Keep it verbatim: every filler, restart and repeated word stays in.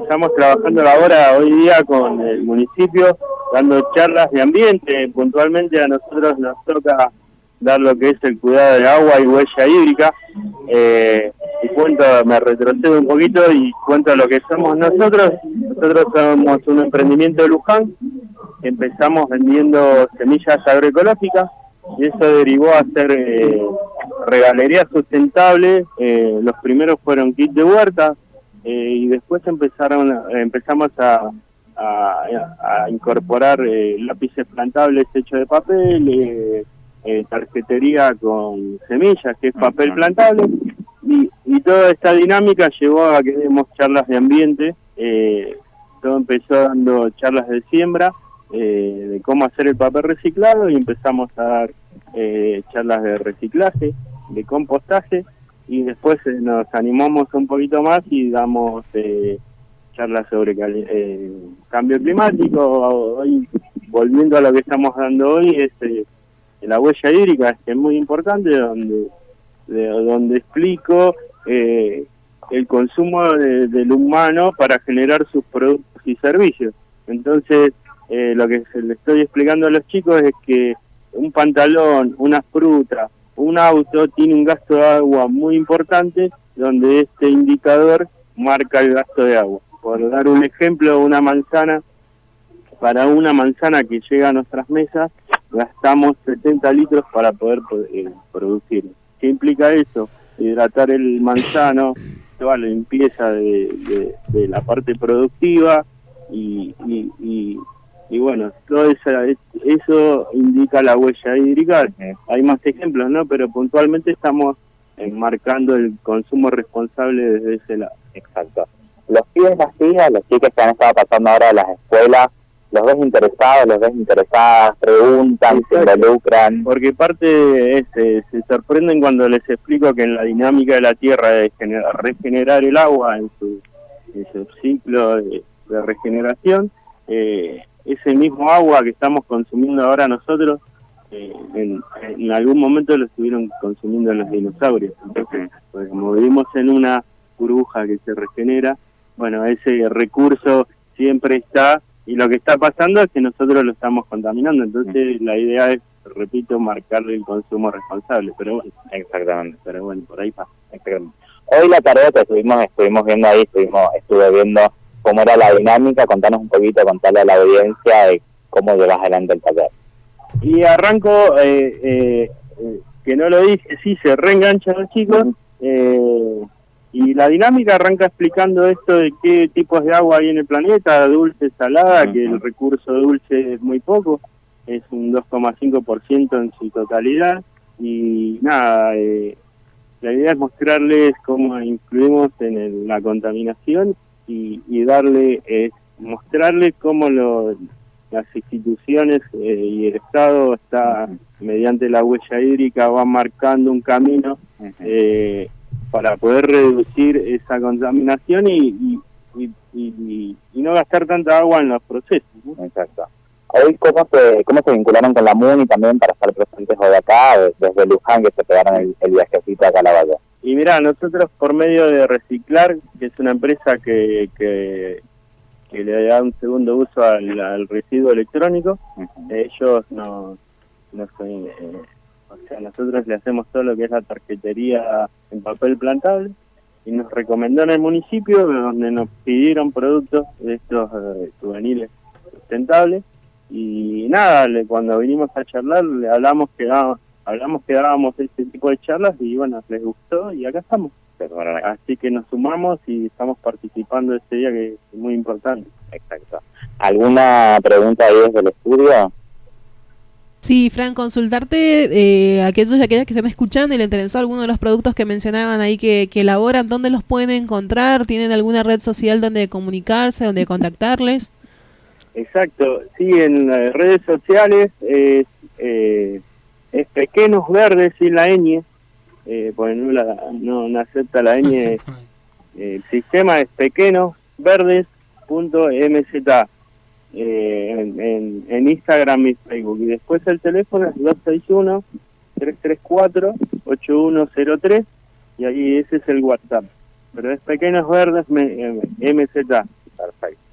estamos trabajando ahora, hoy día, con el municipio, dando charlas de ambiente. Puntualmente a nosotros nos toca dar lo que es el cuidado del agua y huella hídrica. Eh, y cuento, me retrocedo un poquito y cuento lo que somos nosotros. Nosotros somos un emprendimiento de Luján. Empezamos vendiendo semillas agroecológicas y eso derivó a hacer eh, regalería sustentable. Eh, los primeros fueron kits de huerta eh, y después empezaron empezamos a, a, a incorporar eh, lápices plantables hechos de papel, eh, eh, tarjetería con semillas, que es papel plantable, y, y toda esta dinámica llevó a que demos charlas de ambiente. Eh, todo empezó dando charlas de siembra, eh, de cómo hacer el papel reciclado, y empezamos a dar eh, charlas de reciclaje, de compostaje, y después eh, nos animamos un poquito más y damos eh, charlas sobre eh, cambio climático. Hoy, volviendo a lo que estamos dando hoy, es eh, la huella hídrica, que es muy importante, donde de, donde explico eh, el consumo de, del humano para generar sus productos y servicios. Entonces, eh, lo que se le estoy explicando a los chicos es que un pantalón, una fruta, un auto tiene un gasto de agua muy importante, donde este indicador marca el gasto de agua. Por dar un ejemplo, una manzana, para una manzana que llega a nuestras mesas, gastamos setenta litros para poder eh, producir. ¿Qué implica eso? Hidratar el manzano, toda la limpieza de, de, de la parte productiva, y, y, y, y bueno, todo eso, eso indica la huella hídrica. Hay más ejemplos, ¿no? Pero puntualmente estamos enmarcando el consumo responsable desde ese lado. Exacto. Los pibes, las pibas, los chicos que han estado pasando ahora a las escuelas, ¿los ves interesados, los ves interesadas, preguntan, se involucran? Porque parte es, eh, se sorprenden cuando les explico que en la dinámica de la tierra de generar, regenerar el agua en su, en su ciclo de, de regeneración, eh, ese mismo agua que estamos consumiendo ahora nosotros, eh, en, en algún momento lo estuvieron consumiendo los dinosaurios. Entonces, pues, como vivimos en una burbuja que se regenera, bueno, ese recurso siempre está, y lo que está pasando es que nosotros lo estamos contaminando. Entonces, la idea es, repito, marcarle el consumo responsable, pero bueno. Exactamente. Pero bueno, por ahí pasa. Exactamente. Hoy la tarea que estuvimos, estuvimos viendo ahí, estuvimos, estuve viendo cómo era la dinámica. Contanos un poquito, contarle a la audiencia de cómo llevas adelante el taller. Y arranco, eh, eh, eh, que no lo dije, sí, se reenganchan los chicos, eh, y la dinámica arranca explicando esto de qué tipos de agua hay en el planeta, dulce, salada, uh-huh. que el recurso dulce es muy poco, es un dos coma cinco por ciento en su totalidad, y nada, eh, la idea es mostrarles cómo influimos en el, la contaminación, y, y darle, eh, mostrarles cómo lo, las instituciones eh, y el Estado está, uh-huh. mediante la huella hídrica, va marcando un camino, uh-huh. eh, para poder reducir esa contaminación y, y, y, y, y no gastar tanta agua en los procesos, ¿no? Exacto. Hoy, ¿cómo se, cómo se vincularon con la MUNI también para estar presentes hoy acá, desde Luján, que se pegaron el, el viajecito acá a la Valle? Y mirá, nosotros por medio de Reciclar, que es una empresa que, que, que le da un segundo uso al, al residuo electrónico, uh-huh. ellos nos... nos eh, O sea, nosotros le hacemos todo lo que es la tarjetería en papel plantable, y nos recomendó en el municipio, donde nos pidieron productos de estos eh, juveniles sustentables, y nada, le, cuando vinimos a charlar, le hablamos que dábamos, hablamos que dábamos este tipo de charlas, y bueno, les gustó, y acá estamos. Así que nos sumamos y estamos participando de este día, que es muy importante. Exacto. ¿Alguna pregunta ahí desde el estudio? Sí, Fran, consultarte eh, aquellos y aquellas que están escuchando y le interesó alguno de los productos que mencionaban ahí que, que elaboran, ¿dónde los pueden encontrar? ¿Tienen alguna red social donde comunicarse, donde contactarles? Exacto, sí, en las redes sociales es, eh, es Pequenos Verdes sin la ñ, eh, porque no, la, no, no acepta la ñ, eh, el sistema es pequenos verdes punto m z. Eh, en, en, en Instagram y Facebook, y después el teléfono es dos seis uno, tres tres cuatro, ocho uno cero tres, y ahí ese es el WhatsApp, pero es Pequenos Verdes M Z. Perfecto.